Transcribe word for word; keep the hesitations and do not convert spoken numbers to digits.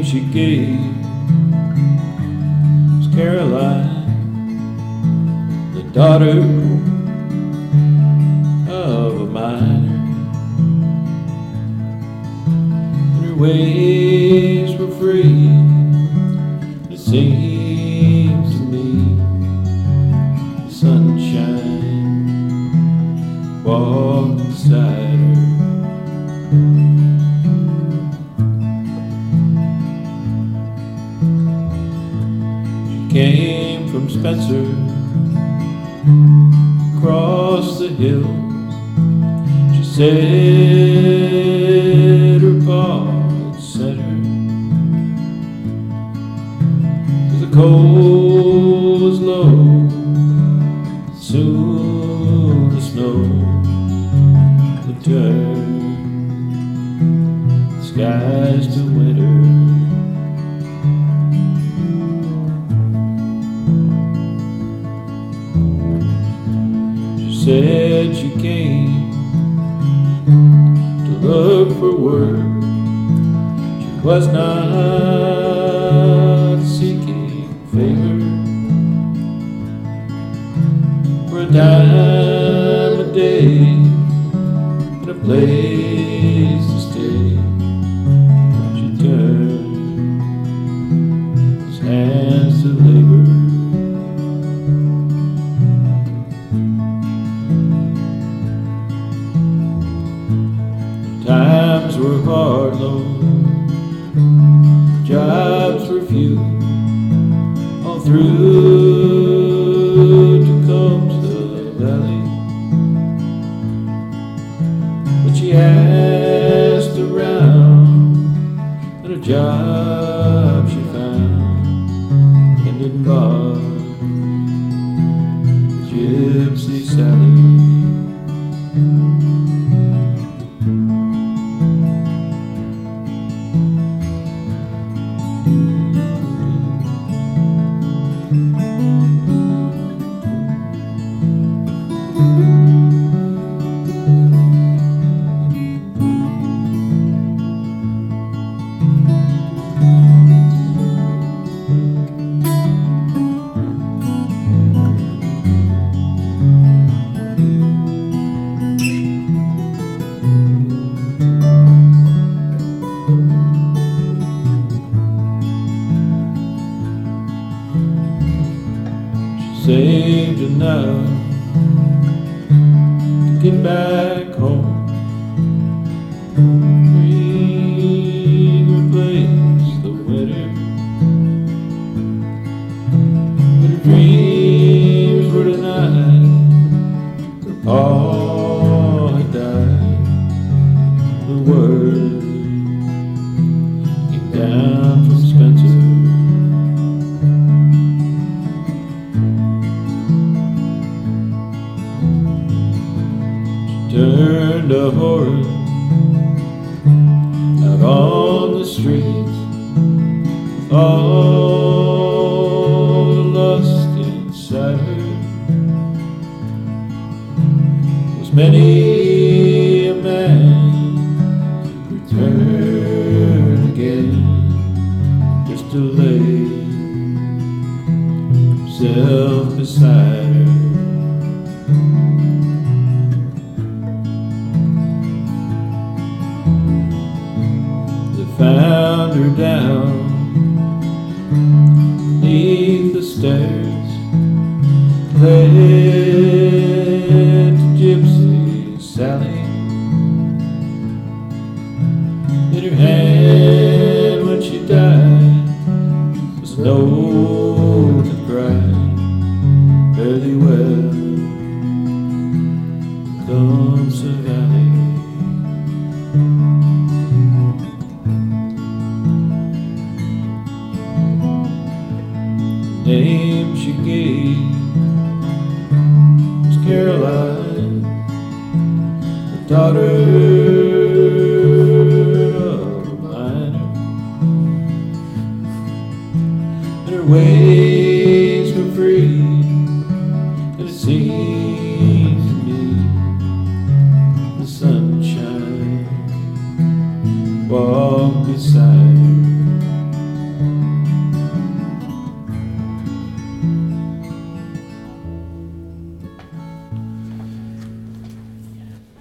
she gave was Caroline, the daughter of a miner. And her ways were free. It seemed to me the sunshine walked beside her. Came from Spencer, across the hills. She said her pa had sent her, 'cause the cold was low, soon the snow would turn the skies to winter. Said she came to look for work. She was not seeking favor for a dime a day and a place to stay. She turned his hands to labor. Times were hard, Lord, jobs were few, all through Tecumseh Valley. But she asked around, and a job she found in Denver, Gypsy Sally. Saved enough to get back home, replace the winter. But her dreams were denied. Her pa had died. The word came down from Spencer. Turned a horse out on the streets, all the lust inside her. Was many a man return again, just to lay himself beside her. Found her down beneath the stairs, led to Gypsy Sally. In her hand when she died was a note that cried, "Fairly well, Tecumseh Valley." Name she gave was Caroline, the daughter of a miner. And her ways were free, and it seemed to me the sunshine walked beside